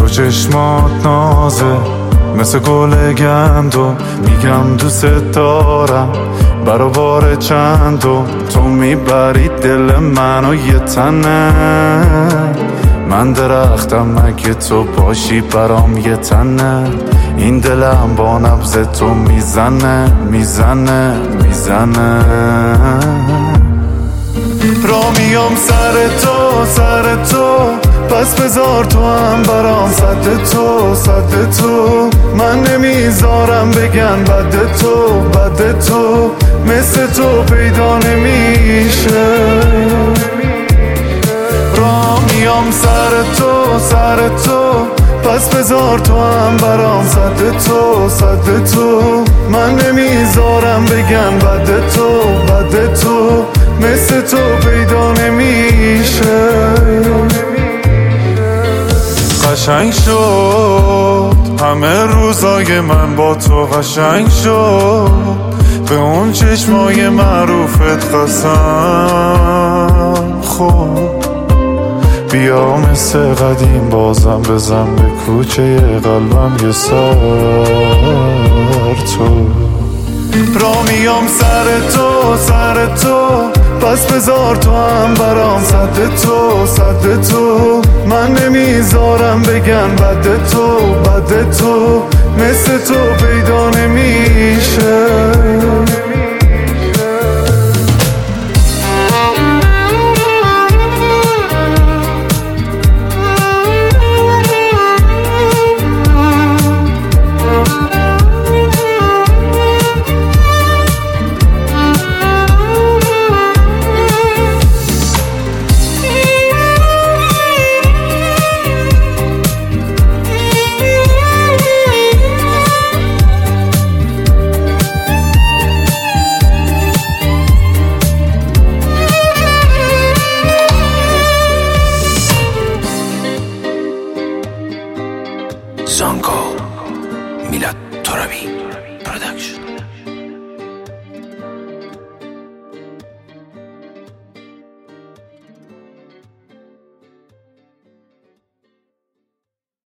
تو چشمات نازه مثل گل گندو، میگم دوست دارم برابر چندو. تو میبری دل منو یه تنه، من درختم اگه تو باشی برام یه تنه. این دلم با نبض تو میزنه میزنه میزنه. را میام سر تو پس بذار تو هم برام صد تو. من نمیذارم بگن بد تو مثل تو پیدا نمیشه. را میام سر تو پس بذار تو هم برام صد تو. من نمیذارم بگن بد تو مثل تو پیدا نمیشه. قشنگ شد همه روزای من با تو، قشنگ شد به اون چشمای معروفت قسم خود. بیا مثل قدیم بازم بزن به کوچه قلبم یه سر تو. را میام سر تو پس بذار تو هم برام صد تو. من نمیذارم بگن بد تو مثل تو پیدا نمیشه.